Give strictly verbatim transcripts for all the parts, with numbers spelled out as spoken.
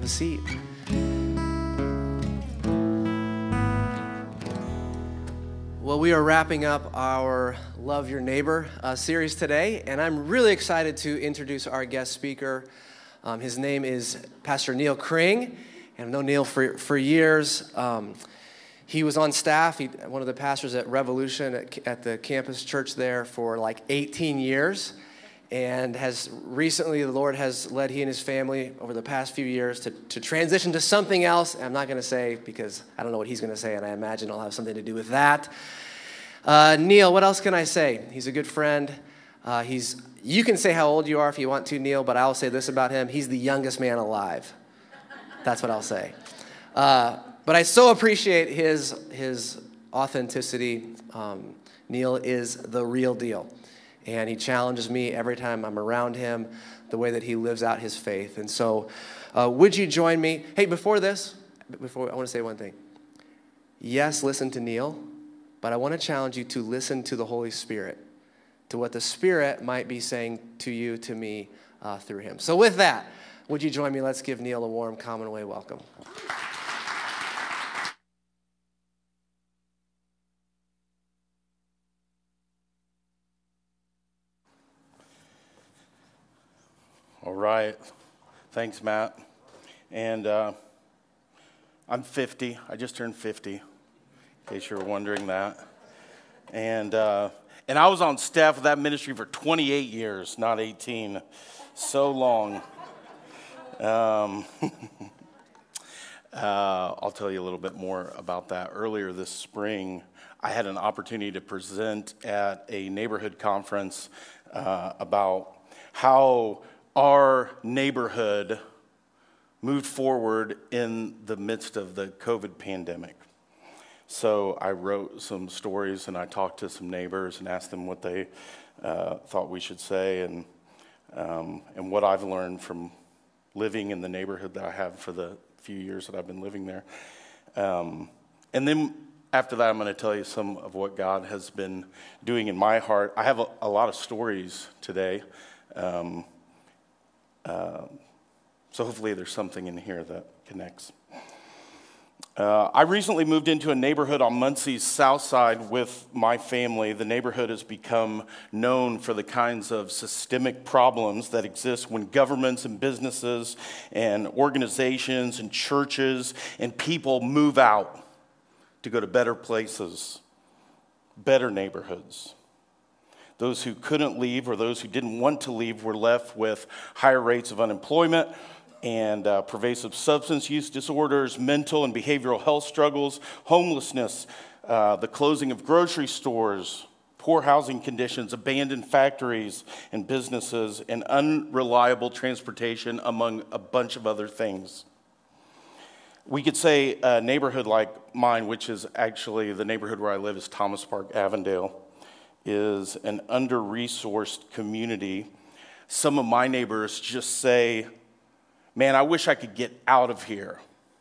have a seat. Well, we are wrapping up our Love Your Neighbor uh, series today, and I'm really excited to introduce our guest speaker. Um, his name is Pastor Neil Kring, and I've known Neil for, for years. Um, he was on staff, he, one of the pastors at Revolution at, at the campus church there for like eighteen years, and has recently, the Lord has led he and his family over the past few years to, to transition to something else. I'm not going to say because I don't know what he's going to say, and I imagine it'll have something to do with that. Uh, Neil, what else can I say? He's a good friend. Uh, he's. You can say how old you are if you want to, Neil, but I'll say this about him. He's the youngest man alive. That's what I'll say. Uh, but I so appreciate his, his authenticity. Um, Neil is the real deal. And he challenges me every time I'm around him, the way that he lives out his faith. And so uh, would you join me? Hey, before this, before I want to say one thing. Yes, listen to Neil, but I want to challenge you to listen to the Holy Spirit, to what the Spirit might be saying to you, to me, uh, through him. So with that, would you join me? Let's give Neil a warm Commonwealth welcome. All right. Thanks, Matt. And uh, I'm fifty. I just turned fifty, in case you were wondering that. And uh, and I was on staff with that ministry for twenty-eight years, not eighteen. So long. Um, uh, I'll tell you a little bit more about that. Earlier this spring, I had an opportunity to present at a neighborhood conference uh, about how our neighborhood moved forward in the midst of the COVID pandemic. So I wrote some stories and I talked to some neighbors and asked them what they uh, thought we should say and um, and what I've learned from living in the neighborhood that I have for the few years that I've been living there. Um, and then after that, I'm going to tell you some of what God has been doing in my heart. I have a, a lot of stories today. Um, Uh, so hopefully there's something in here that connects. Uh, I recently moved into a neighborhood on Muncie's south side with my family. The neighborhood has become known for the kinds of systemic problems that exist when governments and businesses and organizations and churches and people move out to go to better places, better neighborhoods. Those who couldn't leave or those who didn't want to leave were left with higher rates of unemployment and uh, pervasive substance use disorders, mental and behavioral health struggles, homelessness, uh, the closing of grocery stores, poor housing conditions, abandoned factories and businesses, and unreliable transportation, among a bunch of other things. We could say a neighborhood like mine, which is actually the neighborhood where I live is Thomas Park, Avondale, is an under-resourced community. Some of my neighbors just say, man, I wish I could get out of here.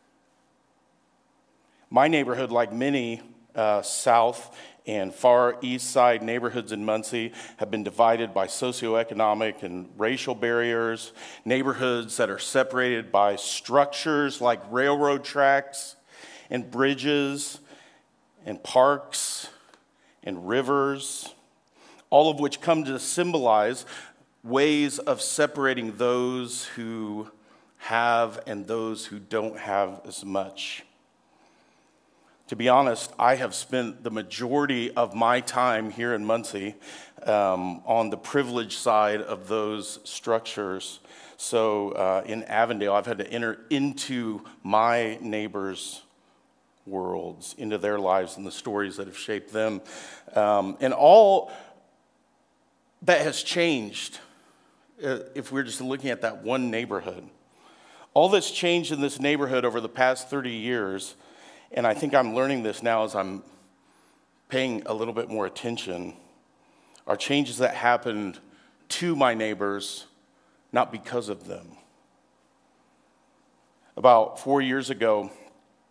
My neighborhood, like many uh, south and far east side neighborhoods in Muncie, have been divided by socioeconomic and racial barriers, neighborhoods that are separated by structures like railroad tracks and bridges and parks and rivers, all of which come to symbolize ways of separating those who have and those who don't have as much. To be honest, I have spent the majority of my time here in Muncie um, on the privileged side of those structures. So uh, in Avondale, I've had to enter into my neighbors' worlds, into their lives and the stories that have shaped them. Um, and all that has changed, uh, if we're just looking at that one neighborhood, all that's changed in this neighborhood over the past thirty years, and I think I'm learning this now as I'm paying a little bit more attention, are changes that happened to my neighbors, not because of them. About four years ago,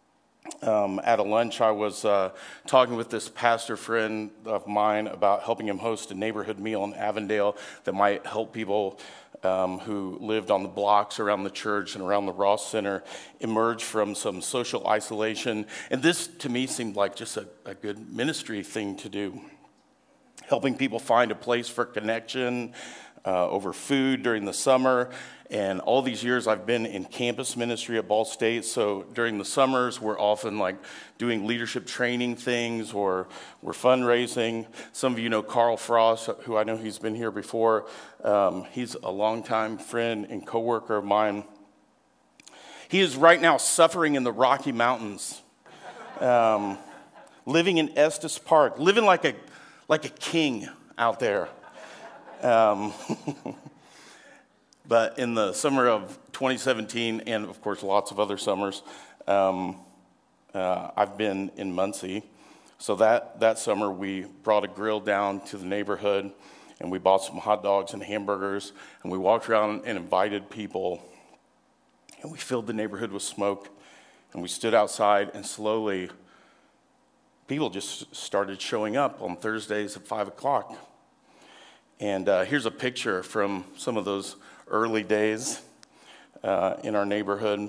um, at a lunch, I was uh, talking with this pastor friend of mine about helping him host a neighborhood meal in Avondale that might help people um, who lived on the blocks around the church and around the Ross Center emerge from some social isolation. And this, to me, seemed like just a, a good ministry thing to do. Helping people find a place for connection uh, over food during the summer. And all these years I've been in campus ministry at Ball State, so during the summers we're often like doing leadership training things or we're fundraising. Some of you know Carl Frost, who I know he's been here before. Um, he's a longtime friend and coworker of mine. He is right now suffering in the Rocky Mountains, um, living in Estes Park, living like a like a king out there. Um, but in the summer of twenty seventeen, and of course lots of other summers, um, uh, I've been in Muncie. So that, that summer we brought a grill down to the neighborhood and we bought some hot dogs and hamburgers and we walked around and invited people and we filled the neighborhood with smoke and we stood outside and slowly people just started showing up on Thursdays at five o'clock. And uh, here's a picture from some of those early days uh, in our neighborhood.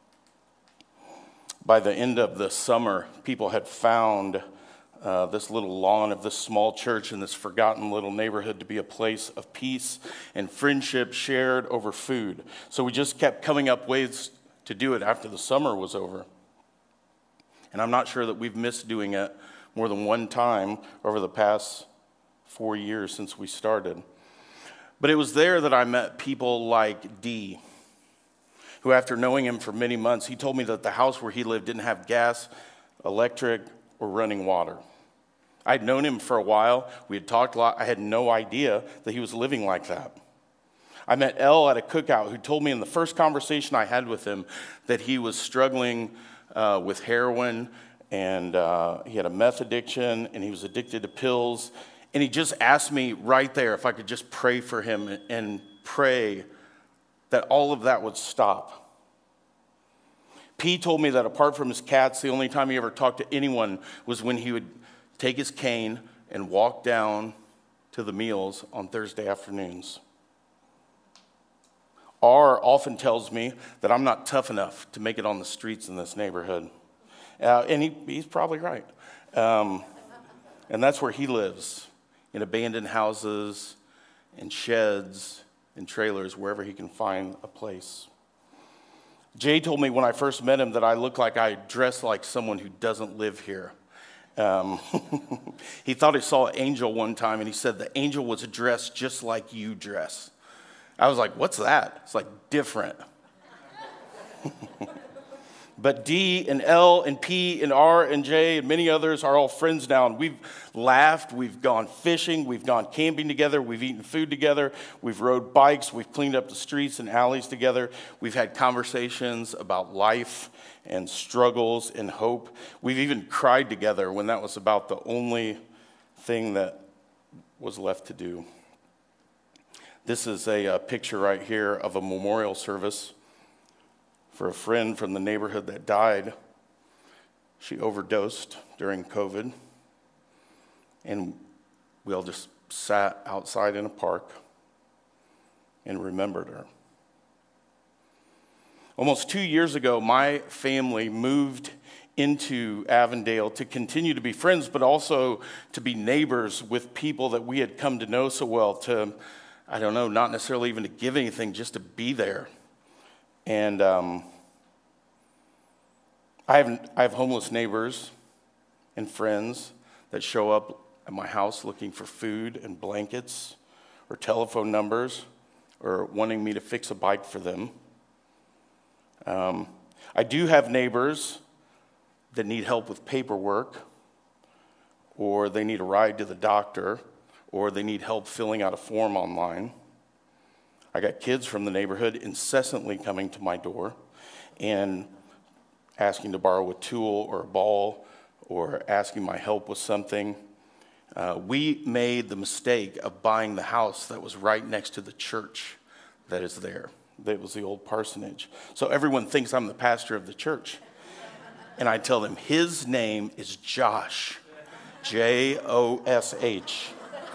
By the end of the summer, people had found uh, this little lawn of this small church in this forgotten little neighborhood to be a place of peace and friendship shared over food. So we just kept coming up ways to do it after the summer was over. And I'm not sure that we've missed doing it more than one time over the past four years since we started. But it was there that I met people like Dee, who after knowing him for many months, he told me that the house where he lived didn't have gas, electric, or running water. I'd known him for a while. We had talked a lot. I had no idea that he was living like that. I met Elle at a cookout who told me in the first conversation I had with him that he was struggling uh, with heroin and uh, he had a meth addiction and he was addicted to pills. And he just asked me right there if I could just pray for him and pray that all of that would stop. P told me that apart from his cats, the only time he ever talked to anyone was when he would take his cane and walk down to the meals on Thursday afternoons. R often tells me that I'm not tough enough to make it on the streets in this neighborhood. Uh, and he, he's probably right. Um, and that's where he lives. In abandoned houses, in sheds, in trailers, wherever he can find a place. Jay told me when I first met him that I looked like I dressed like someone who doesn't live here. Um, he thought he saw an angel one time, and he said the angel was dressed just like you dress. I was like, what's that? It's like different. But D and L and P and R and J and many others are all friends now. And we've laughed, we've gone fishing, we've gone camping together, we've eaten food together, we've rode bikes, we've cleaned up the streets and alleys together. We've had conversations about life and struggles and hope. We've even cried together when that was about the only thing that was left to do. This is a, a picture right here of a memorial service for a friend from the neighborhood that died. She overdosed during COVID, and we all just sat outside in a park and remembered her. Almost two years ago, my family moved into Avondale to continue to be friends, but also to be neighbors with people that we had come to know so well, to, I don't know, not necessarily even to give anything, just to be there. And um, I have I have homeless neighbors and friends that show up at my house looking for food and blankets or telephone numbers or wanting me to fix a bike for them. Um, I do have neighbors that need help with paperwork, or they need a ride to the doctor, or they need help filling out a form online. I got kids from the neighborhood incessantly coming to my door and asking to borrow a tool or a ball or asking my help with something. Uh, we made the mistake of buying the house that was right next to the church that is there. That was the old parsonage. So everyone thinks I'm the pastor of the church. and I tell them, his name is Josh, J O S H.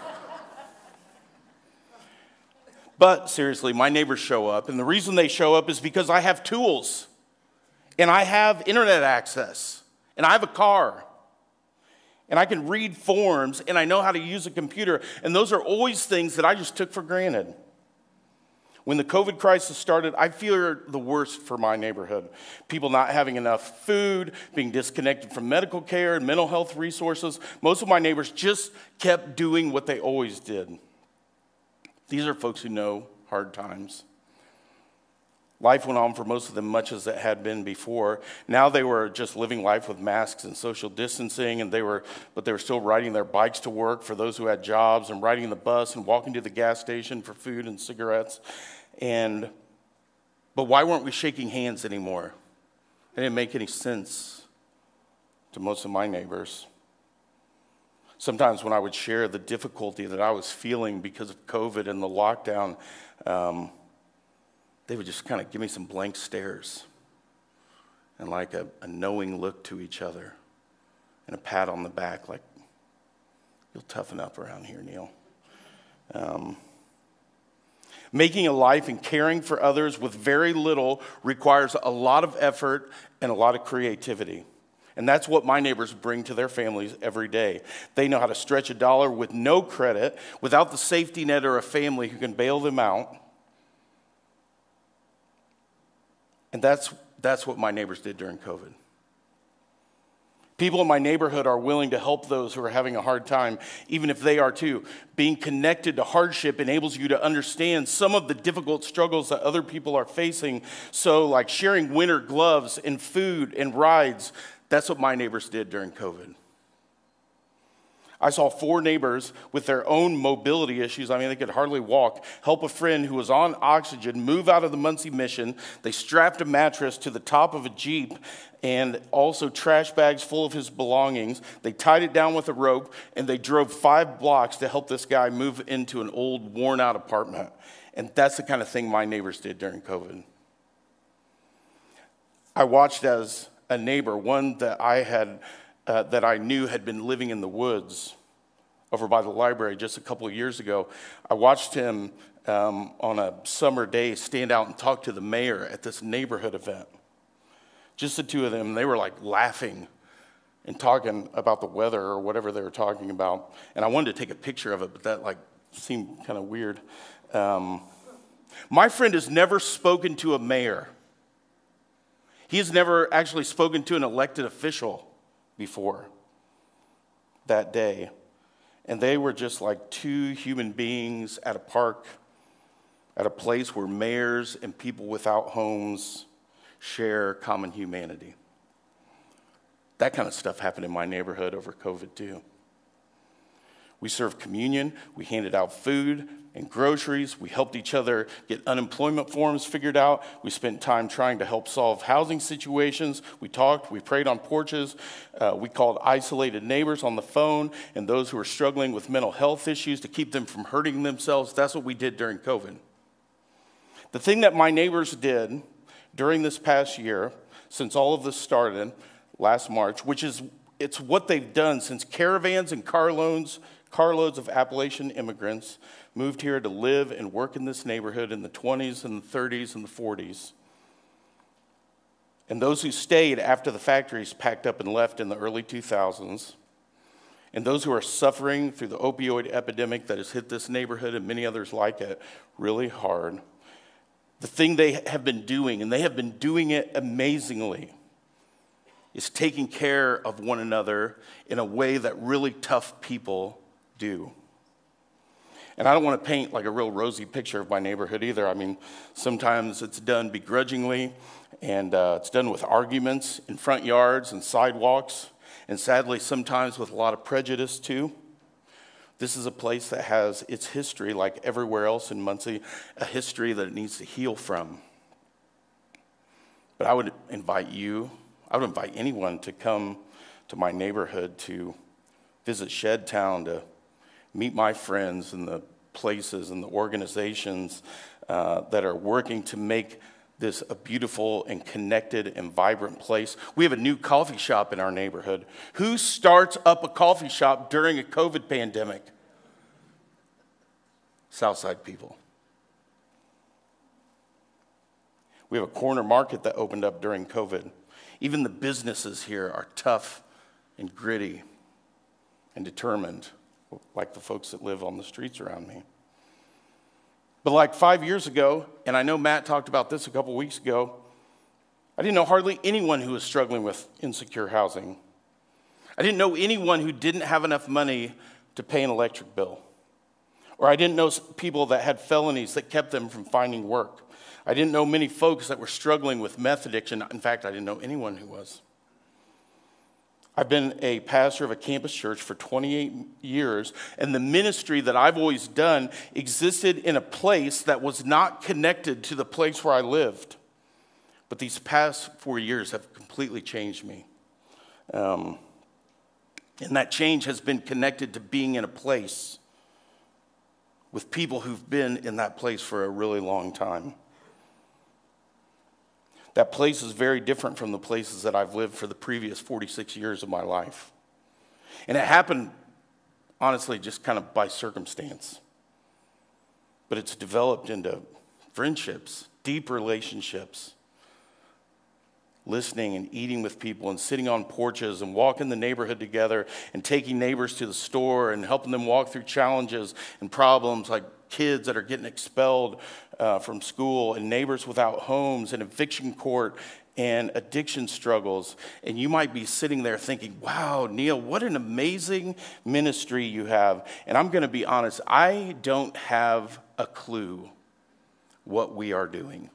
But seriously, my neighbors show up, and the reason they show up is because I have tools, and I have internet access, and I have a car, and I can read forms, and I know how to use a computer, and those are always things that I just took for granted. When the COVID crisis started, I feared the worst for my neighborhood. People not having enough food, being disconnected from medical care and mental health resources. Most of my neighbors just kept doing what they always did. These are folks who know hard times. Life went on for most of them much as it had been before. Now they were just living life with masks and social distancing, and they were, but they were still riding their bikes to work for those who had jobs, and riding the bus and walking to the gas station for food and cigarettes. And but why weren't we shaking hands anymore? It didn't make any sense to most of my neighbors. Sometimes when I would share the difficulty that I was feeling because of COVID and the lockdown, um, they would just kind of give me some blank stares and like a, a knowing look to each other and a pat on the back like, you'll toughen up around here, Neil. Um, making a life and caring for others with very little requires a lot of effort and a lot of creativity. And that's what my neighbors bring to their families every day. They know how to stretch a dollar with no credit, without the safety net or a family who can bail them out. And that's, that's what my neighbors did during COVID. People in my neighborhood are willing to help those who are having a hard time, even if they are too. Being connected to hardship enables you to understand some of the difficult struggles that other people are facing. So like sharing winter gloves and food and rides, that's what my neighbors did during COVID. I saw four neighbors with their own mobility issues. I mean, they could hardly walk. Help a friend who was on oxygen move out of the Muncie Mission. They strapped a mattress to the top of a Jeep and also trash bags full of his belongings. They tied it down with a rope, and they drove five blocks to help this guy move into an old, worn-out apartment. And that's the kind of thing my neighbors did during COVID. I watched as a neighbor, one that I had Uh, that I knew had been living in the woods over by the library just a couple of years ago. I watched him um, on a summer day stand out and talk to the mayor at this neighborhood event. Just the two of them, they were like laughing and talking about the weather or whatever they were talking about. And I wanted to take a picture of it, but that like seemed kind of weird. Um, my friend has never spoken to a mayor. He has never actually spoken to an elected official before that day. And they were just like two human beings at a park, at a place where mayors and people without homes share common humanity. That kind of stuff happened in my neighborhood over COVID too. We served communion, we handed out food and groceries, we helped each other get unemployment forms figured out, we spent time trying to help solve housing situations, we talked, we prayed on porches, uh, we called isolated neighbors on the phone and those who were struggling with mental health issues to keep them from hurting themselves. That's what we did during COVID. The thing that my neighbors did during this past year, since all of this started last March, which is, it's what they've done since caravans and carloads Carloads of Appalachian immigrants moved here to live and work in this neighborhood in the twenties and the thirties and the forties. And those who stayed after the factories packed up and left in the early two thousands. And those who are suffering through the opioid epidemic that has hit this neighborhood and many others like it really hard. The thing they have been doing, and they have been doing it amazingly, is taking care of one another in a way that really tough people do. And I don't want to paint like a real rosy picture of my neighborhood either. I mean, sometimes it's done begrudgingly, and uh, it's done with arguments in front yards and sidewalks, and sadly, sometimes with a lot of prejudice too. This is a place that has its history, like everywhere else in Muncie, a history that it needs to heal from. But I would invite you, I would invite anyone to come to my neighborhood to visit Shedtown, to meet my friends and the places and the organizations uh, that are working to make this a beautiful and connected and vibrant place. We have a new coffee shop in our neighborhood. Who starts up a coffee shop during a COVID pandemic? Southside people. We have a corner market that opened up during COVID. Even the businesses here are tough and gritty and determined, like the folks that live on the streets around me. But like five years ago, and I know Matt talked about this a couple weeks ago, I didn't know hardly anyone who was struggling with insecure housing. I didn't know anyone who didn't have enough money to pay an electric bill. Or I didn't know people that had felonies that kept them from finding work. I didn't know many folks that were struggling with meth addiction. In fact, I didn't know anyone who was. I've been a pastor of a campus church for twenty-eight years, and the ministry that I've always done existed in a place that was not connected to the place where I lived. But these past four years have completely changed me. Um, and that change has been connected to being in a place with people who've been in that place for a really long time. That place is very different from the places that I've lived for the previous forty-six years of my life. And it happened, honestly, just kind of by circumstance. But it's developed into friendships, deep relationships, listening and eating with people and sitting on porches and walking the neighborhood together and taking neighbors to the store and helping them walk through challenges and problems like kids that are getting expelled uh, from school and neighbors without homes and eviction court and addiction struggles. And you might be sitting there thinking, wow, Neil, what an amazing ministry you have. And I'm going to be honest, I don't have a clue what we are doing.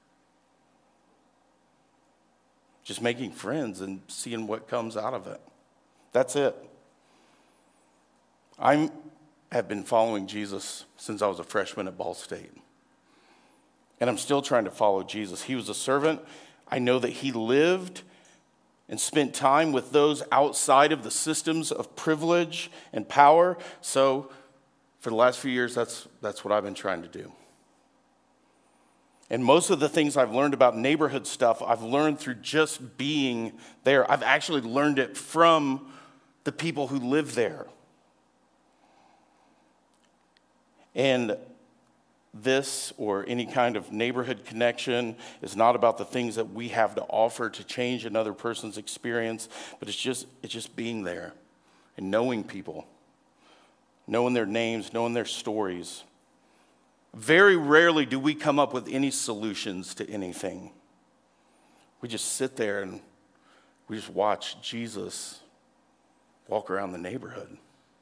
Just making friends and seeing what comes out of it. That's it. I have been following Jesus since I was a freshman at Ball State. And I'm still trying to follow Jesus. He was a servant. I know that he lived and spent time with those outside of the systems of privilege and power. So for the last few years, that's, that's what I've been trying to do. And most of the things I've learned about neighborhood stuff, I've learned through just being there. I've actually learned it from the people who live there. And this or any kind of neighborhood connection is not about the things that we have to offer to change another person's experience, but it's just it's just being there and knowing people, knowing their names, knowing their stories. Very rarely do we come up with any solutions to anything. We just sit there and we just watch Jesus walk around the neighborhood.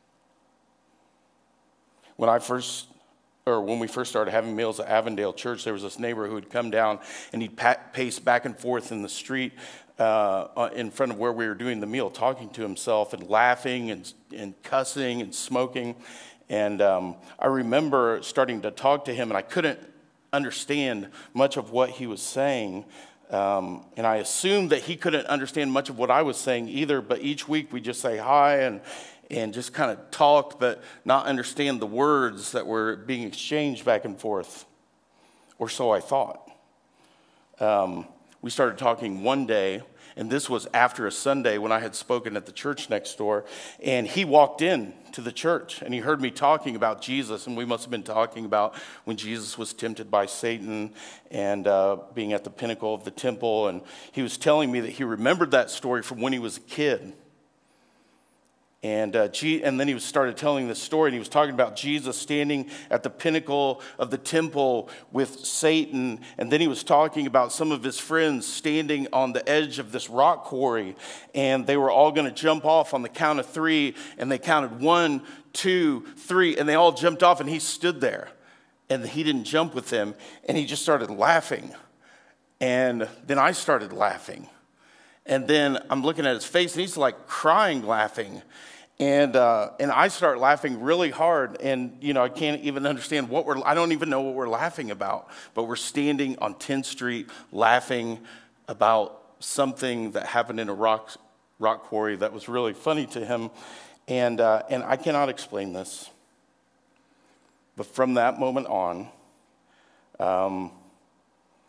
When I first, or when we first started having meals at Avondale Church, there was this neighbor who would come down and he'd pace back and forth in the street uh, in front of where we were doing the meal, talking to himself and laughing and, and cussing and smoking. And um, I remember starting to talk to him, and I couldn't understand much of what he was saying. Um, and I assumed that he couldn't understand much of what I was saying either, but each week we just say hi and and just kind of talk, but not understand the words that were being exchanged back and forth. Or so I thought. Um, we started talking one day, and this was after a Sunday when I had spoken at the church next door, and he walked in to the church, and he heard me talking about Jesus, and we must have been talking about when Jesus was tempted by Satan and uh, being at the pinnacle of the temple, and he was telling me that he remembered that story from when he was a kid. And uh, G- and then he was started telling this story, and he was talking about Jesus standing at the pinnacle of the temple with Satan. And then he was talking about some of his friends standing on the edge of this rock quarry, and they were all going to jump off on the count of three. And they counted one, two, three, and they all jumped off, and he stood there, and he didn't jump with them, and he just started laughing. And then I started laughing. And then I'm looking at his face, and he's like crying, laughing. And uh, and I start laughing really hard. And, you know, I can't even understand what we're, I don't even know what we're laughing about. But we're standing on tenth Street laughing about something that happened in a rock rock quarry that was really funny to him. And uh, and I cannot explain this. But from that moment on, um,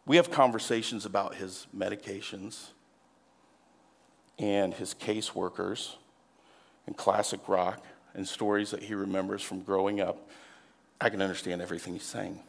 we have conversations about his medications and his caseworkers and classic rock and stories that he remembers from growing up. I can understand everything he's saying.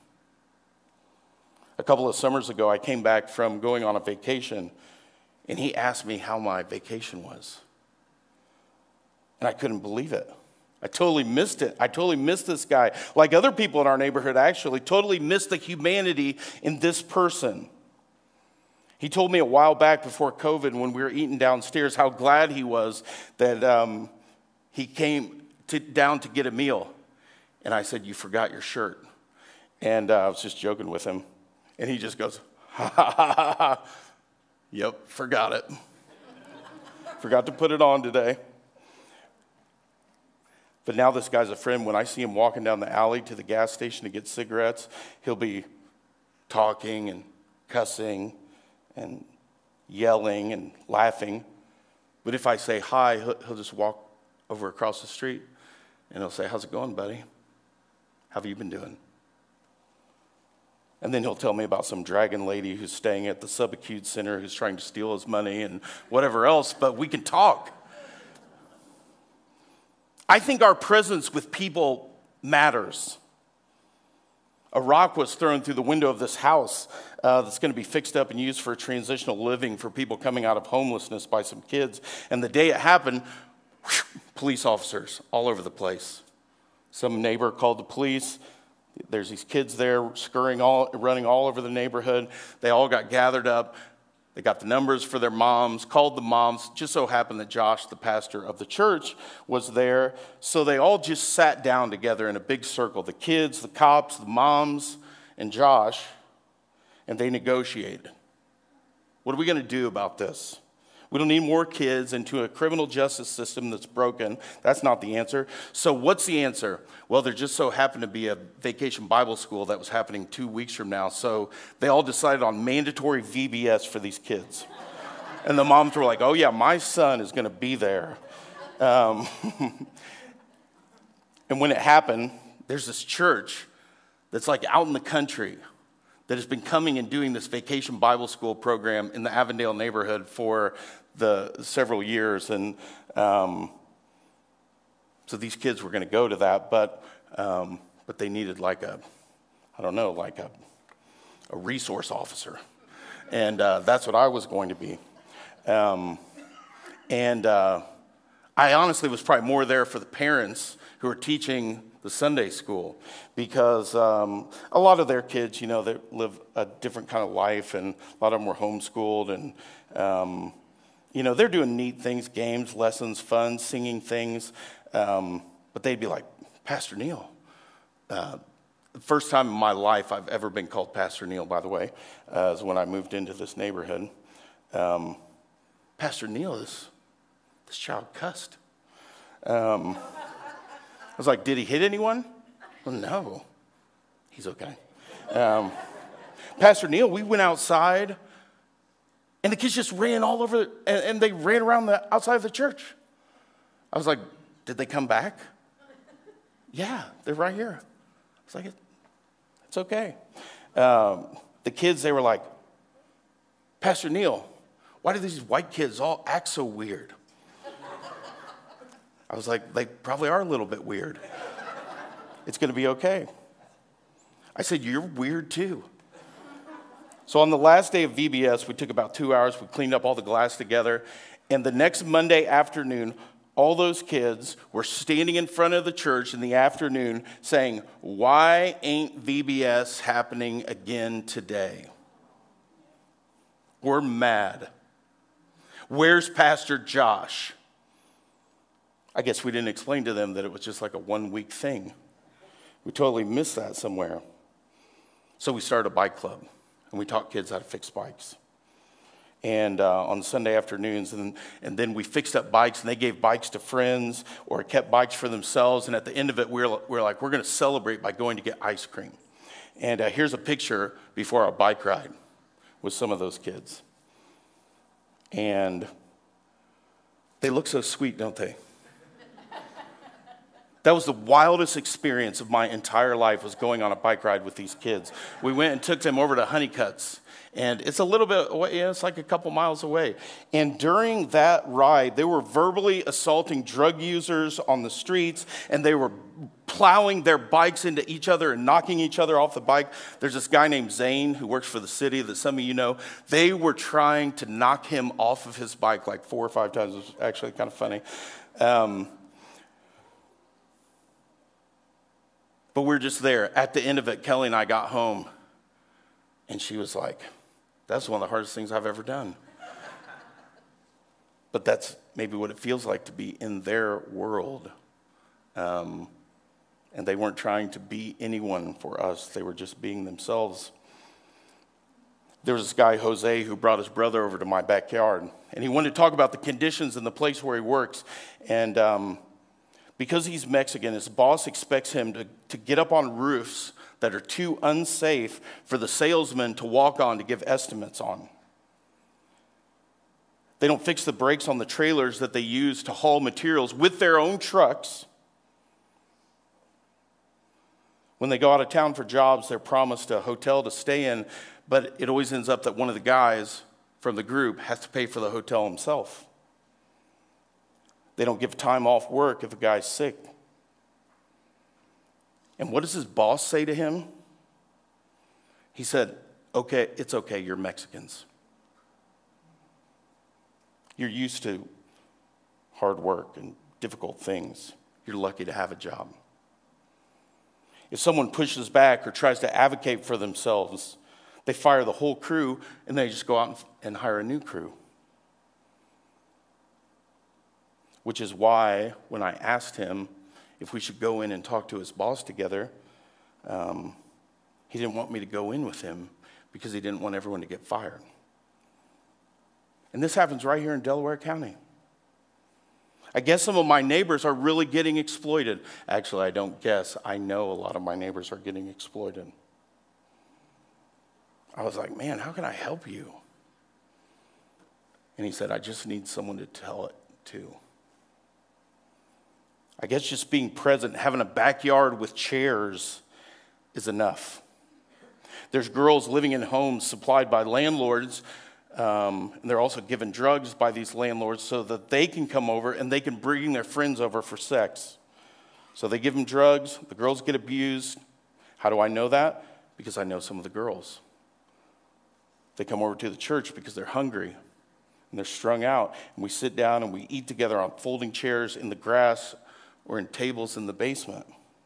A couple of summers ago, I came back from going on a vacation, and he asked me how my vacation was. And I couldn't believe it. I totally missed it. I totally missed this guy. Like other people in our neighborhood, I actually totally missed the humanity in this person. He told me a while back before COVID when we were eating downstairs how glad he was that um, he came to, down to get a meal. And I said, "You forgot your shirt." And uh, I was just joking with him. And he just goes, "Ha ha ha ha ha. Yep, forgot it. Forgot to put it on today." But now this guy's a friend. When I see him walking down the alley to the gas station to get cigarettes, he'll be talking and cussing and yelling and laughing. But if I say hi, he'll, he'll just walk over across the street and he'll say, "How's it going, buddy? How have you been doing?" And then he'll tell me about some dragon lady who's staying at the subacute center who's trying to steal his money and whatever else, but we can talk. I think our presence with people matters. A rock was thrown through the window of this house uh, that's going to be fixed up and used for transitional living for people coming out of homelessness by some kids. And the day it happened, whew, police officers all over the place. Some neighbor called the police. There's these kids there scurrying, all, running all over the neighborhood. They all got gathered up. They got the numbers for their moms, called the moms. Just so happened that Josh, the pastor of the church, was there. So they all just sat down together in a big circle. The kids, the cops, the moms, and Josh. And they negotiated. What are we going to do about this? We don't need more kids into a criminal justice system that's broken. That's not the answer. So what's the answer? Well, there just so happened to be a vacation Bible school that was happening two weeks from now. So they all decided on mandatory V B S for these kids. And the moms were like, "Oh yeah, my son is going to be there." Um, and when it happened, there's this church that's like out in the country that has been coming and doing this vacation Bible school program in the Avondale neighborhood for the several years. And um, so these kids were going to go to that, but um, but they needed like a, I don't know, like a, a resource officer. And uh, that's what I was going to be. Um, and uh, I honestly was probably more there for the parents who are teaching the Sunday school, because um, a lot of their kids, you know, they live a different kind of life, and a lot of them were homeschooled, and, um, you know, they're doing neat things, games, lessons, fun, singing things, um, but they'd be like, "Pastor Neil." Uh, the first time in my life I've ever been called Pastor Neil, by the way, uh, is when I moved into this neighborhood. Um, Pastor Neil, this, this child cussed. Um I was like, "Did he hit anyone?" Well, no. He's okay. Um, Pastor Neil, we went outside, and the kids just ran all over, and, and they ran around the outside of the church. I was like, "Did they come back?" "Yeah, they're right here." I was like, "It's okay." Um, the kids, they were like, "Pastor Neil, why do these white kids all act so weird?" I was like, "They probably are a little bit weird. It's going to be okay." I said, "You're weird too." So on the last day of V B S, we took about two hours. We cleaned up all the glass together. And the next Monday afternoon, all those kids were standing in front of the church in the afternoon saying, "Why ain't V B S happening again today? We're mad. Where's Pastor Josh?" I guess we didn't explain to them that it was just like a one-week thing. We totally missed that somewhere. So we started a bike club, and we taught kids how to fix bikes. And uh, on Sunday afternoons, and, and then we fixed up bikes, and they gave bikes to friends or kept bikes for themselves. And at the end of it, we we're, we we're like, we're going to celebrate by going to get ice cream. And uh, here's a picture before our bike ride with some of those kids. And they look so sweet, don't they? That was the wildest experience of my entire life, was going on a bike ride with these kids. We went and took them over to Honeycutt's. And it's a little bit away, yeah, it's like a couple miles away. And during that ride, they were verbally assaulting drug users on the streets, and they were plowing their bikes into each other and knocking each other off the bike. There's this guy named Zane who works for the city that some of you know. They were trying to knock him off of his bike like four or five times. It was actually kind of funny. Um, but we're just there. At the end of it, Kelly and I got home, and she was like, that's one of the hardest things I've ever done. But that's maybe what it feels like to be in their world. Um, and they weren't trying to be anyone for us. They were just being themselves. There was this guy, Jose, who brought his brother over to my backyard. And he wanted to talk about the conditions in the place where he works. And um, because he's Mexican, his boss expects him to, to get up on roofs that are too unsafe for the salesman to walk on to give estimates on. They don't fix the brakes on the trailers that they use to haul materials with their own trucks. When they go out of town for jobs, they're promised a hotel to stay in, but it always ends up that one of the guys from the group has to pay for the hotel himself. They don't give time off work if a guy's sick. And what does his boss say to him? He said, okay, it's okay, you're Mexicans. You're used to hard work and difficult things. You're lucky to have a job. If someone pushes back or tries to advocate for themselves, they fire the whole crew and they just go out and hire a new crew. Which is why when I asked him if we should go in and talk to his boss together, um, he didn't want me to go in with him because he didn't want everyone to get fired. And this happens right here in Delaware County. I guess some of my neighbors are really getting exploited. Actually, I don't guess. I know a lot of my neighbors are getting exploited. I was like, man, how can I help you? And he said, I just need someone to tell it to. I guess just being present, having a backyard with chairs is enough. There's girls living in homes supplied by landlords, um, and they're also given drugs by these landlords so that they can come over and they can bring their friends over for sex. So they give them drugs, the girls get abused. How do I know that? Because I know some of the girls. They come over to the church because they're hungry and they're strung out, and we sit down and we eat together on folding chairs in the grass or in tables in the basement.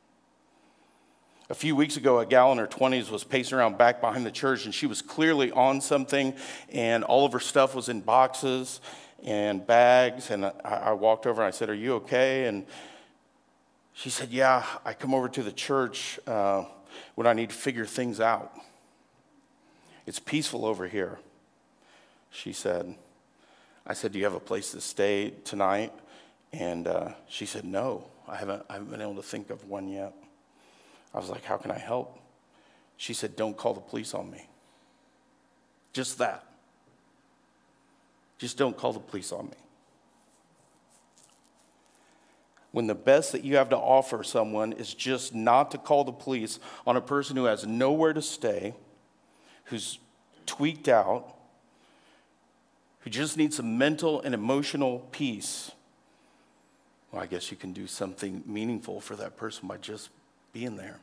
A few weeks ago, a gal in her twenties was pacing around back behind the church, and she was clearly on something, and all of her stuff was in boxes and bags, and I, I walked over and I said, are you okay? And she said, yeah, I come over to the church uh, when I need to figure things out. It's peaceful over here, she said. I said, do you have a place to stay tonight? And uh, she said, no, I haven't, I haven't been able to think of one yet. I was like, how can I help? She said, don't call the police on me. Just that. Just don't call the police on me. When the best that you have to offer someone is just not to call the police on a person who has nowhere to stay, who's tweaked out, who just needs some mental and emotional peace, well, I guess you can do something meaningful for that person by just being there.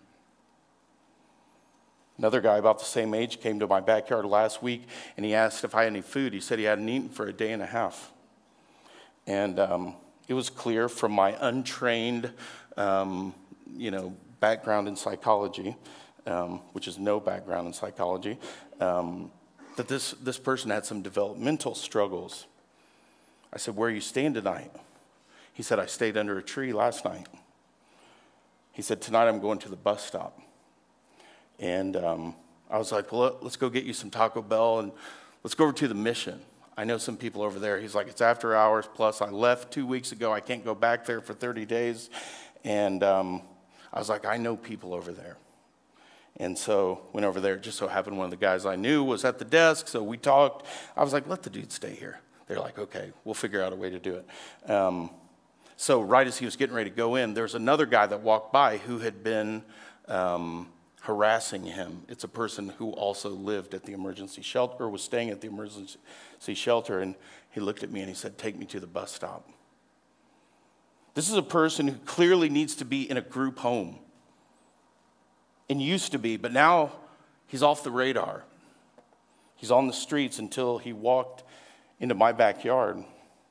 Another guy about the same age came to my backyard last week, and he asked if I had any food. He said he hadn't eaten for a day and a half. And um, it was clear from my untrained, um, you know, background in psychology, um, which is no background in psychology, um, that this, this person had some developmental struggles. I said, where are you staying tonight? He said, I stayed under a tree last night. He said, tonight I'm going to the bus stop. And um, I was like, well, let's go get you some Taco Bell and let's go over to the Mission. I know some people over there. He's like, it's after hours, plus I left two weeks ago. I can't go back there for thirty days. And um, I was like, I know people over there. And so went over there. It just so happened one of the guys I knew was at the desk, so we talked. I was like, let the dude stay here. They're like, okay, we'll figure out a way to do it. Um, So right as he was getting ready to go in, there was another guy that walked by who had been um, harassing him. It's a person who also lived at the emergency shelter, or was staying at the emergency shelter, and he looked at me and he said, "Take me to the bus stop." This is a person who clearly needs to be in a group home, and used to be, but now he's off the radar. He's on the streets until he walked into my backyard.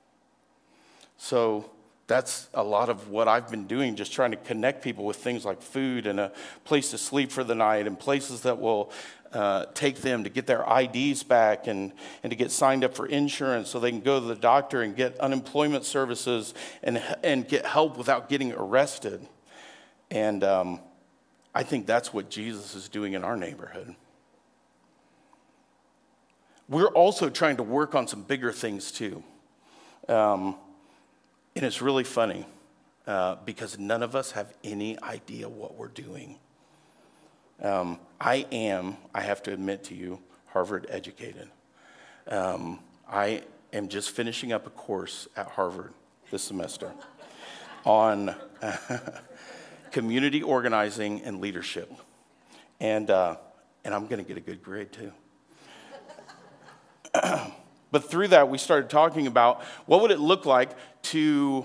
So that's a lot of what I've been doing, just trying to connect people with things like food and a place to sleep for the night and places that will uh, take them to get their I Ds back and, and to get signed up for insurance so they can go to the doctor and get unemployment services and, and get help without getting arrested. And um, I think that's what Jesus is doing in our neighborhood. We're also trying to work on some bigger things too. Um, and it's really funny uh, because none of us have any idea what we're doing. Um, I am, I have to admit to you, Harvard educated. Um, I am just finishing up a course at Harvard this semester on community organizing and leadership. And, uh, and I'm going to get a good grade too. But through that, we started talking about what would it look like to,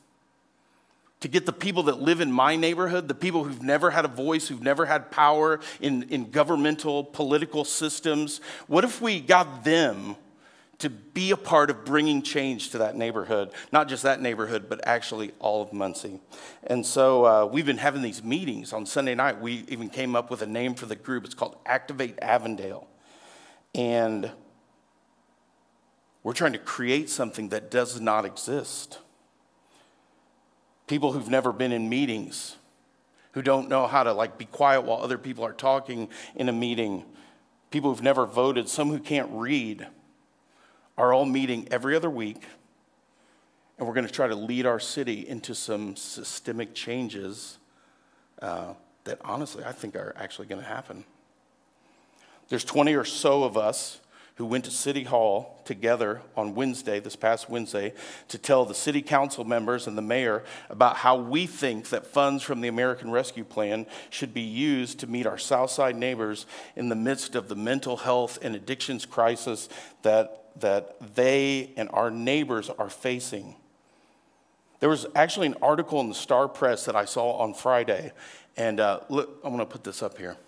to get the people that live in my neighborhood, the people who've never had a voice, who've never had power in, in governmental, political systems, what if we got them to be a part of bringing change to that neighborhood? Not just that neighborhood, but actually all of Muncie. And so uh, we've been having these meetings on Sunday night. We even came up with a name for the group. It's called Activate Avondale. And we're trying to create something that does not exist. People who've never been in meetings, who don't know how to like be quiet while other people are talking in a meeting, people who've never voted, some who can't read, are all meeting every other week. And we're going to try to lead our city into some systemic changes uh, that honestly I think are actually going to happen. There's twenty or so of us who went to City Hall together on Wednesday, this past Wednesday, to tell the city council members and the mayor about how we think that funds from the American Rescue Plan should be used to meet our Southside neighbors in the midst of the mental health and addictions crisis that, that they and our neighbors are facing. There was actually an article in the Star Press that I saw on Friday, and uh, look, I'm going to put this up here.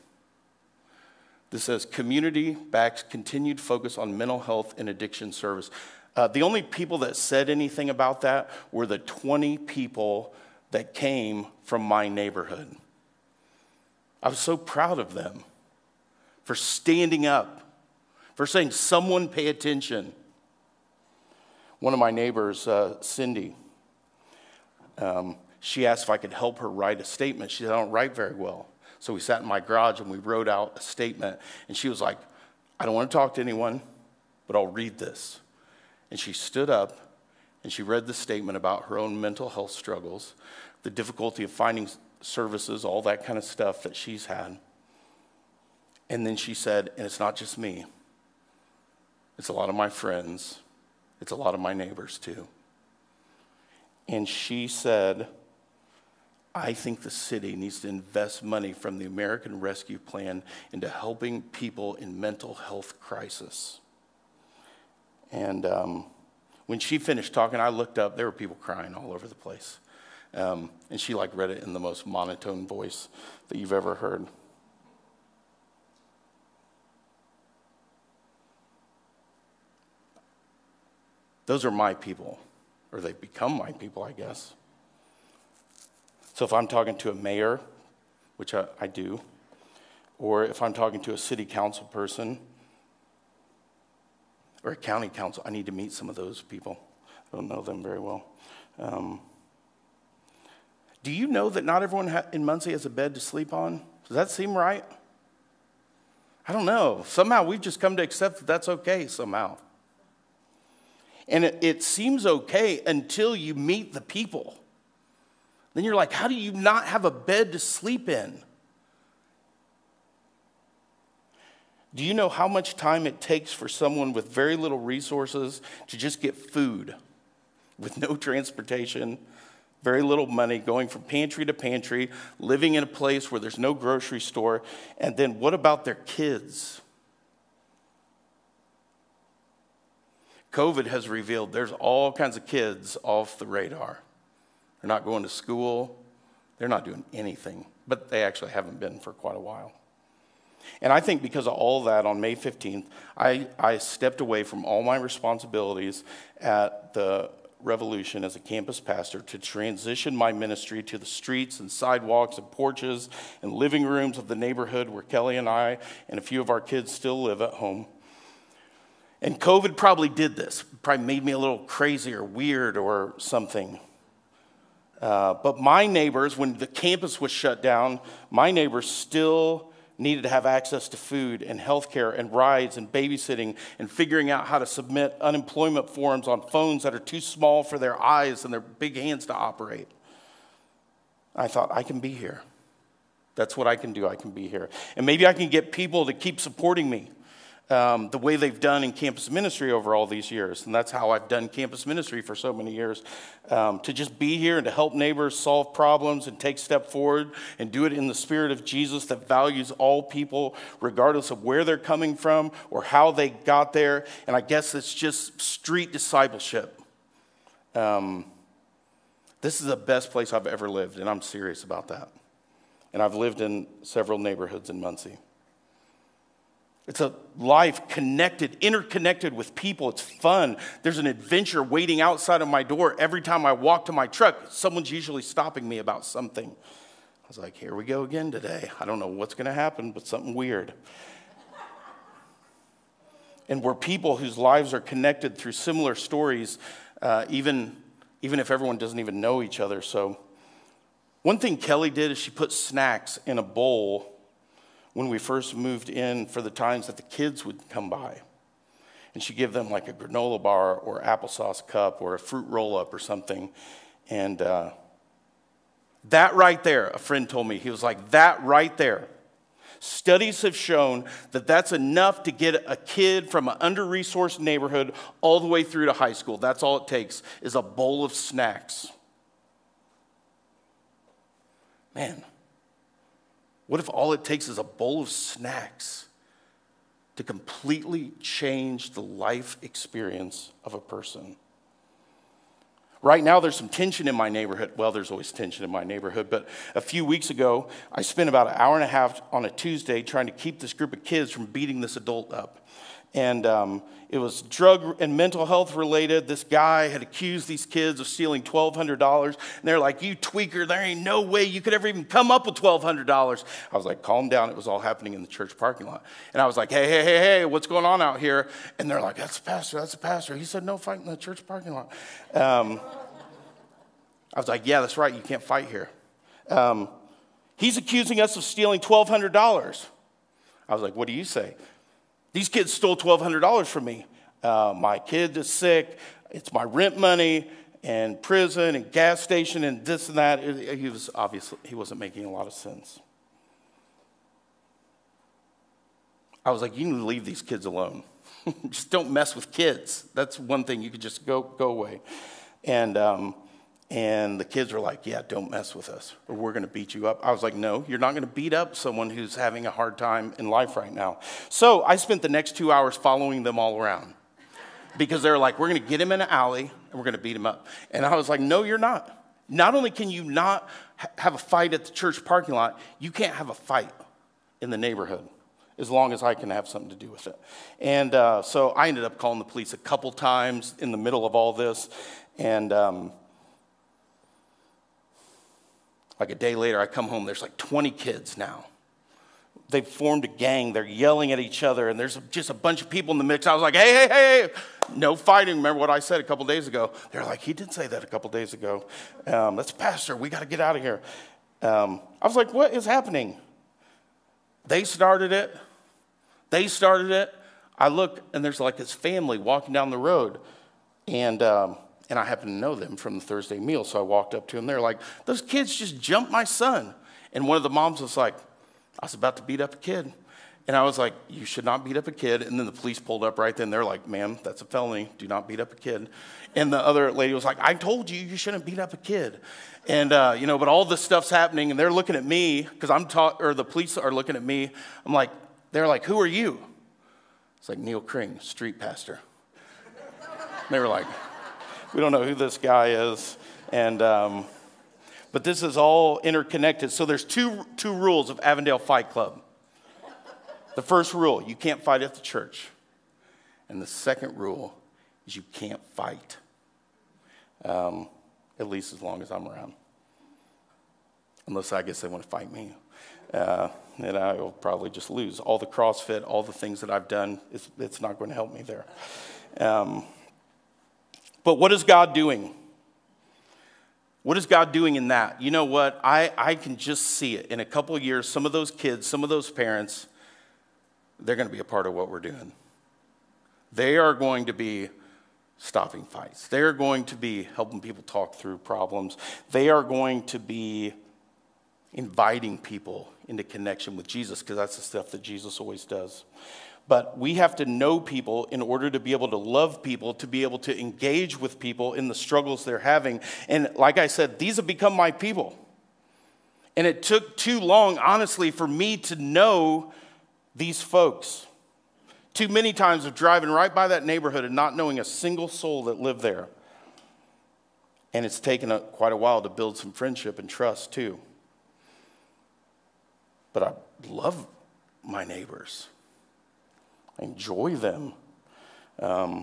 This says, community backs continued focus on mental health and addiction service. Uh, the only people that said anything about that were the twenty people that came from my neighborhood. I was so proud of them for standing up, for saying, someone pay attention. One of my neighbors, uh, Cindy, um, she asked if I could help her write a statement. She said, I don't write very well. So we sat in my garage and we wrote out a statement. And she was like, I don't want to talk to anyone, but I'll read this. And she stood up and she read the statement about her own mental health struggles, the difficulty of finding services, all that kind of stuff that she's had. And then she said, and it's not just me. It's a lot of my friends. It's a lot of my neighbors too. And she said, I think the city needs to invest money from the American Rescue Plan into helping people in mental health crisis. And um, when she finished talking, I looked up. There were people crying all over the place. Um, and she like read it in the most monotone voice that you've ever heard. Those are my people, or they've become my people, I guess. So if I'm talking to a mayor, which I, I do, or if I'm talking to a city council person or a county council, I need to meet some of those people. I don't know them very well. Um, do you know that not everyone ha- in Muncie has a bed to sleep on? Does that seem right? I don't know. Somehow we've just come to accept that that's okay somehow. And it, it seems okay until you meet the people. Then you're like, how do you not have a bed to sleep in? Do you know how much time it takes for someone with very little resources to just get food with no transportation, very little money, going from pantry to pantry, living in a place where there's no grocery store. And then what about their kids? COVID has revealed there's all kinds of kids off the radar. They're not going to school. They're not doing anything. But they actually haven't been for quite a while. And I think because of all that, on May fifteenth, I, I stepped away from all my responsibilities at the Revolution as a campus pastor to transition my ministry to the streets and sidewalks and porches and living rooms of the neighborhood where Kelly and I and a few of our kids still live at home. And COVID probably did this, probably made me a little crazy or weird or something. Uh, but my neighbors, when the campus was shut down, my neighbors still needed to have access to food and healthcare and rides and babysitting and figuring out how to submit unemployment forms on phones that are too small for their eyes and their big hands to operate. I thought, I can be here. That's what I can do. I can be here. And maybe I can get people to keep supporting me um, the way they've done in campus ministry over all these years. And that's how I've done campus ministry for so many years, um, to just be here and to help neighbors solve problems and take a step forward and do it in the spirit of Jesus that values all people, regardless of where they're coming from or how they got there. And I guess it's just street discipleship. Um, this is the best place I've ever lived, and I'm serious about that. And I've lived in several neighborhoods in Muncie. It's a life connected, interconnected with people. It's fun. There's an adventure waiting outside of my door every time I walk to my truck. Someone's usually stopping me about something. I was like, here we go again today. I don't know what's going to happen, but something weird. And we're people whose lives are connected through similar stories, uh, even, even if everyone doesn't even know each other. So one thing Kelly did is she put snacks in a bowl when we first moved in for the times that the kids would come by. And she'd give them like a granola bar or applesauce cup or a fruit roll-up or something. And uh, that right there, a friend told me, he was like, that right there. Studies have shown that that's enough to get a kid from an under-resourced neighborhood all the way through to high school. That's all it takes is a bowl of snacks. Man. What if all it takes is a bowl of snacks to completely change the life experience of a person? Right now, there's some tension in my neighborhood. Well, there's always tension in my neighborhood, but a few weeks ago, I spent about an hour and a half on a Tuesday trying to keep this group of kids from beating this adult up. And um, it was drug and mental health related. This guy had accused these kids of stealing twelve hundred dollars. And they're like, you tweaker, there ain't no way you could ever even come up with twelve hundred dollars. I was like, calm down. It was all happening in the church parking lot. And I was like, hey, hey, hey, hey, what's going on out here? And they're like, that's a pastor, that's a pastor. He said, no fight in the church parking lot. Um, I was like, yeah, that's right. You can't fight here. Um, he's accusing us of stealing twelve hundred dollars. I was like, what do you say? These kids stole twelve hundred dollars from me. Uh, my kid is sick. It's my rent money and prison and gas station and this and that. It, he was obviously, he wasn't making a lot of sense. I was like, you need to leave these kids alone. Just don't mess with kids. That's one thing. You could just go go away. And um, and the kids were like, yeah, don't mess with us or we're going to beat you up. I was like, no, you're not going to beat up someone who's having a hard time in life right now. So I spent the next two hours following them all around because they were like, we're going to get him in an alley and we're going to beat him up. And I was like, no, you're not. Not only can you not ha- have a fight at the church parking lot, you can't have a fight in the neighborhood as long as I can have something to do with it. And uh, so I ended up calling the police a couple times in the middle of all this. And um, like a day later, I come home, there's like twenty kids now. They've formed a gang. They're yelling at each other, and there's just a bunch of people in the mix. I was like, hey, hey, hey, no fighting. Remember what I said a couple days ago? They're like, he did say that a couple days ago. Um, that's pastor. We got to get out of here. Um, I was like, what is happening? They started it. They started it. I look, and there's like this family walking down the road, and um, and I happen to know them from the Thursday meal, so I walked up to them. They're like, those kids just jumped my son. And one of the moms was like, I was about to beat up a kid. And I was like, you should not beat up a kid. And then the police pulled up right then. They're like, ma'am, that's a felony. Do not beat up a kid. And the other lady was like, I told you you shouldn't beat up a kid. And, uh, you know, but all this stuff's happening, and they're looking at me, because I'm taught, or the police are looking at me. I'm like, they're like, who are you? It's like, Neil Kring, street pastor. And they were like, we don't know who this guy is. And, um, but this is all interconnected. So there's two two rules of Avondale Fight Club. The first rule, you can't fight at the church. And the second rule is you can't fight, um, at least as long as I'm around. Unless I guess they want to fight me. Uh, and I will probably just lose. All the CrossFit, all the things that I've done, it's, it's not going to help me there. Um, but what is God doing? What is God doing in that? You know what? I, I can just see it. In a couple of years, some of those kids, some of those parents, they're going to be a part of what we're doing. They are going to be stopping fights. They're going to be helping people talk through problems. They are going to be inviting people into connection with Jesus, because that's the stuff that Jesus always does. But we have to know people in order to be able to love people, to be able to engage with people in the struggles they're having. And like I said, these have become my people. And it took too long, honestly, for me to know these folks. Too many times of driving right by that neighborhood and not knowing a single soul that lived there. And it's taken a, quite a while to build some friendship and trust too. But I love my neighbors. I enjoy them. Um,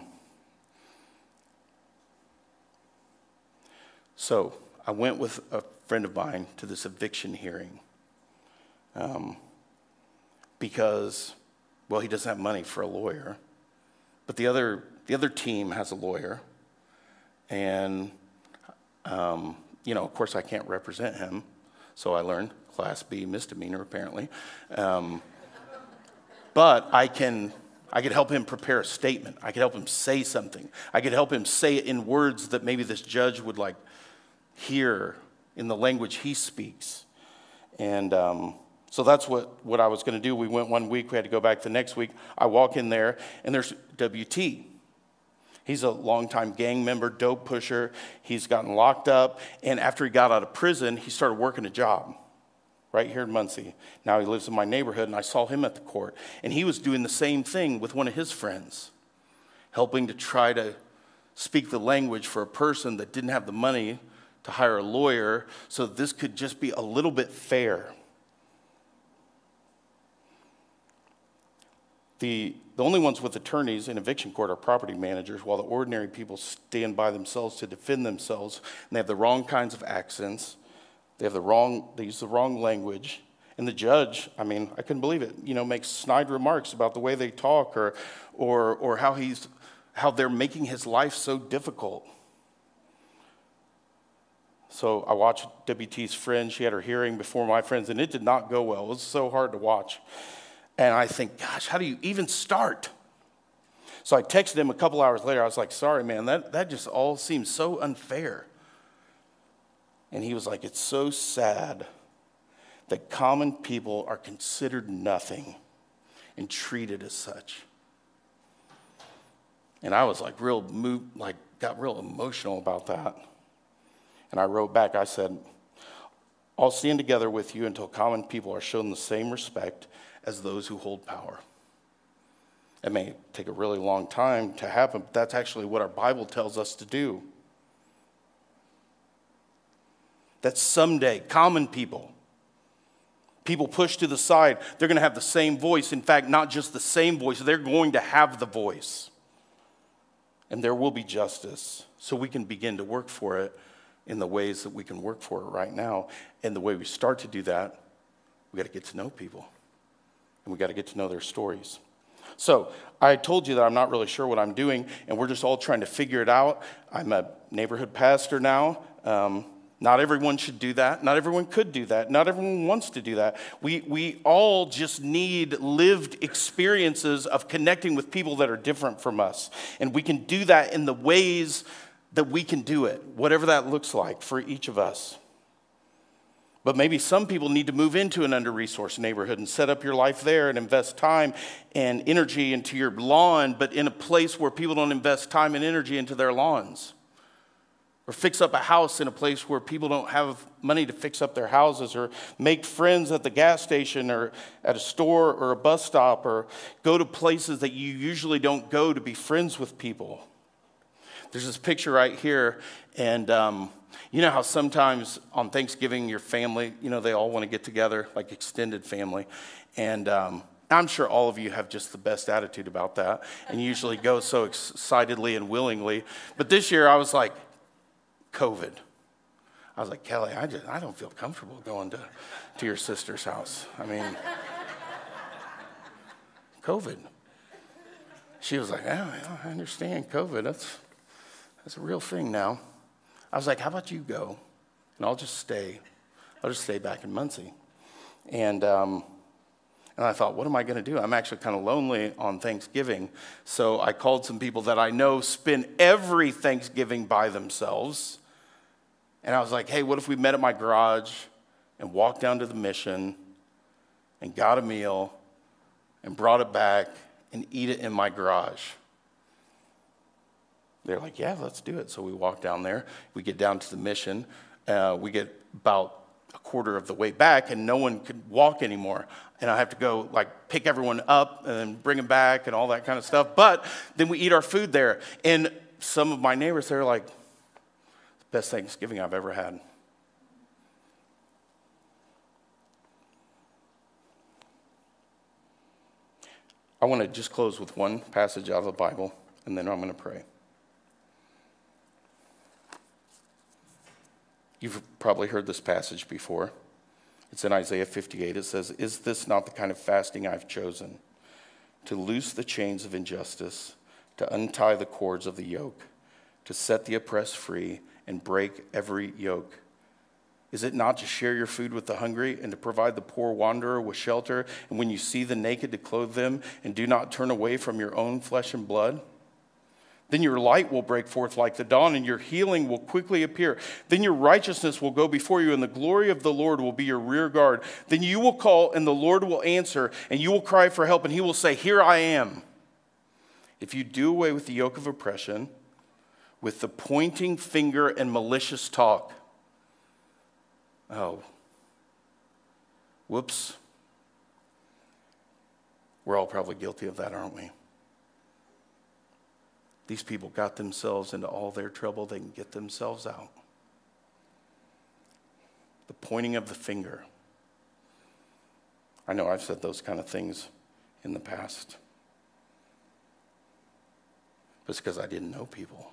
so I went with a friend of mine to this eviction hearing. Um, because, well, he doesn't have money for a lawyer. But the other the other team has a lawyer. And, um, you know, of course I can't represent him. So I learned Class B misdemeanor, apparently. Um, but I can... I could help him prepare a statement. I could help him say something. I could help him say it in words that maybe this judge would like hear in the language he speaks. And um, so that's what, what I was going to do. We went one week. We had to go back the next week. I walk in there, and there's W T. He's a longtime gang member, dope pusher. He's gotten locked up. And after he got out of prison, he started working a job right here in Muncie. Now he lives in my neighborhood, and I saw him at the court. And he was doing the same thing with one of his friends, helping to try to speak the language for a person that didn't have the money to hire a lawyer, so this could just be a little bit fair. The, the only ones with attorneys in eviction court are property managers, while the ordinary people stand by themselves to defend themselves, and they have the wrong kinds of accents. They have the wrong, they use the wrong language. And the judge, I mean, I couldn't believe it, you know, makes snide remarks about the way they talk or or or how he's how they're making his life so difficult. So I watched W T's friend, she had her hearing before my friends, and it did not go well. It was so hard to watch. And I think, gosh, how do you even start? So I texted him a couple hours later. I was like, sorry, man, that, that just all seems so unfair. And he was like, it's so sad that common people are considered nothing and treated as such. And I was like real moved, like got real emotional about that. And I wrote back, I said, I'll stand together with you until common people are shown the same respect as those who hold power. It may take a really long time to happen, but that's actually what our Bible tells us to do. That someday, common people, people pushed to the side, they're going to have the same voice. In fact, not just the same voice, they're going to have the voice. And there will be justice, so we can begin to work for it in the ways that we can work for it right now. And the way we start to do that, we got to get to know people. And we got to get to know their stories. So I told you that I'm not really sure what I'm doing, and we're just all trying to figure it out. I'm a neighborhood pastor now. Um, Not everyone should do that. Not everyone could do that. Not everyone wants to do that. We we all just need lived experiences of connecting with people that are different from us. And we can do that in the ways that we can do it, whatever that looks like for each of us. But maybe some people need to move into an under-resourced neighborhood and set up your life there and invest time and energy into your lawn, but in a place where people don't invest time and energy into their lawns. Or fix up a house in a place where people don't have money to fix up their houses, or make friends at the gas station or at a store or a bus stop, or go to places that you usually don't go to be friends with people. There's this picture right here, and um, you know how sometimes on Thanksgiving your family, you know, they all want to get together, like extended family, and um, I'm sure all of you have just the best attitude about that, and you usually go so excitedly and willingly. But this year I was like, COVID. I was like, Kelly, I just I don't feel comfortable going to, to your sister's house. I mean, COVID. She was like, oh, yeah, I understand COVID. That's that's a real thing now. I was like, how about you go? And I'll just stay. I'll just stay back in Muncie. And um, and I thought, what am I going to do? I'm actually kind of lonely on Thanksgiving. So I called some people that I know spend every Thanksgiving by themselves. And I was like, hey, what if we met at my garage and walked down to the Mission and got a meal and brought it back and eat it in my garage? They're like, yeah, let's do it. So we walk down there. We get down to the Mission. Uh, we get about a quarter of the way back, and no one could walk anymore. And I have to go, like, pick everyone up and then bring them back and all that kind of stuff. But then we eat our food there. And some of my neighbors, they're like, best Thanksgiving I've ever had. I want to just close with one passage out of the Bible, and then I'm going to pray. You've probably heard this passage before. It's in Isaiah fifty-eight. It says, is this not the kind of fasting I've chosen? To loose the chains of injustice, to untie the cords of the yoke, to set the oppressed free, and break every yoke. Is it not to share your food with the hungry and to provide the poor wanderer with shelter? And when you see the naked, to clothe them, and do not turn away from your own flesh and blood? Then your light will break forth like the dawn, and your healing will quickly appear. Then your righteousness will go before you, and the glory of the Lord will be your rear guard. Then you will call, and the Lord will answer, and you will cry for help, and he will say, here I am. If you do away with the yoke of oppression, with the pointing finger and malicious talk. Oh, whoops. We're all probably guilty of that, aren't we? These people got themselves into all their trouble. They can get themselves out. The pointing of the finger. I know I've said those kind of things in the past. But it's because I didn't know people.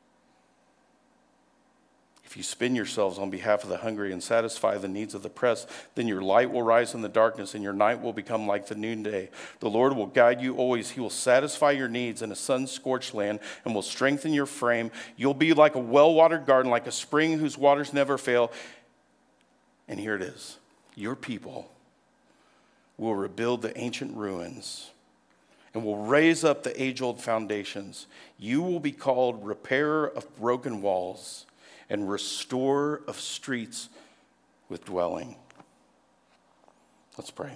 If you spend yourselves on behalf of the hungry and satisfy the needs of the oppressed, then your light will rise in the darkness and your night will become like the noonday. The Lord will guide you always. He will satisfy your needs in a sun-scorched land and will strengthen your frame. You'll be like a well-watered garden, like a spring whose waters never fail. And here it is. Your people will rebuild the ancient ruins and will raise up the age-old foundations. You will be called repairer of broken walls and restorer of streets with dwelling. Let's pray.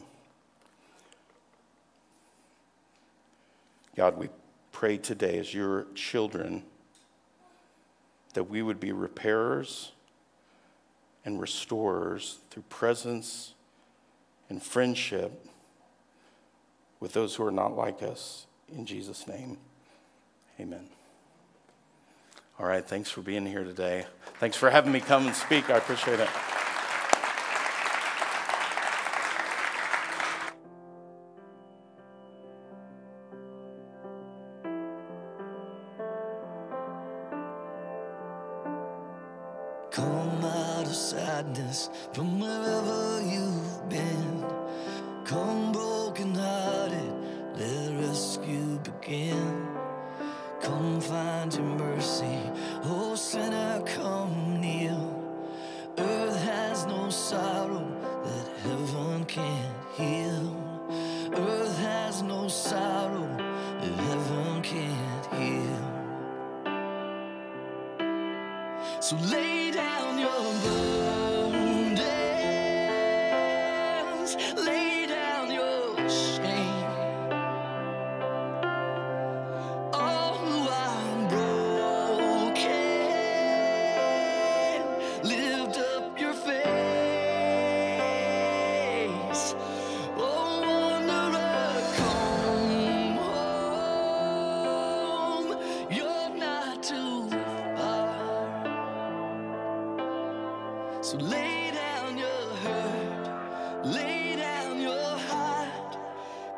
God, we pray today as your children that we would be repairers and restorers through presence and friendship with those who are not like us. In Jesus' name, amen. All right, thanks for being here today. Thanks for having me come and speak. I appreciate it. Come out of sadness from wherever you've been. Come broken-hearted, let rescue begin. Come find your mercy, oh sinner, come kneel. Earth has no sorrow that heaven can't heal. Earth has no sorrow that heaven can't heal. So lay down your burdens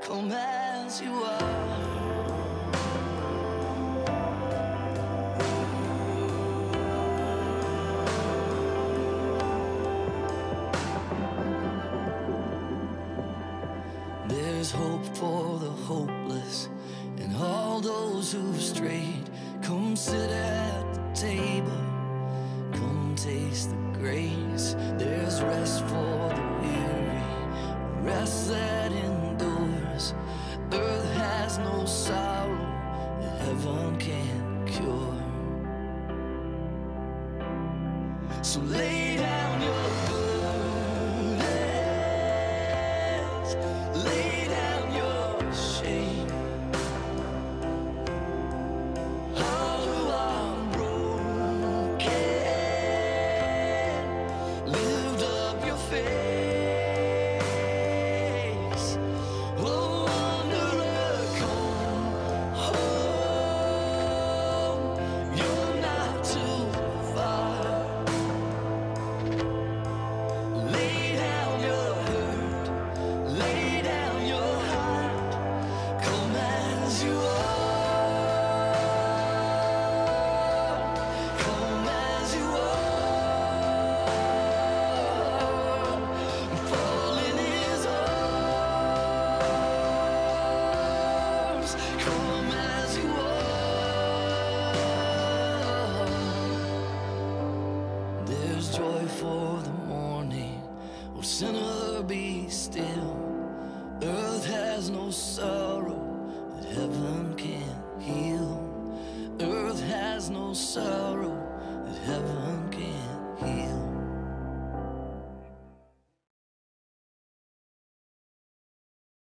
come as you are. There's hope for the hopeless and all those who've strayed. Come sit at the table, come taste the grace. There's rest for the weary, rest that endures. Earth has no sorrow that heaven can't cure. So lay down your burdens, lay down your shame. All who are broken, lift up your face. Oh, wanderer, come home. You're not too far. Lay down your hurt, lay down your heart. Come as you are, come as you are. Fall in his arms. Come as you are. There's joy for the morning. Oh, sinner, be still. Earth has no sorrow that heaven can't heal. Earth has no sorrow that heaven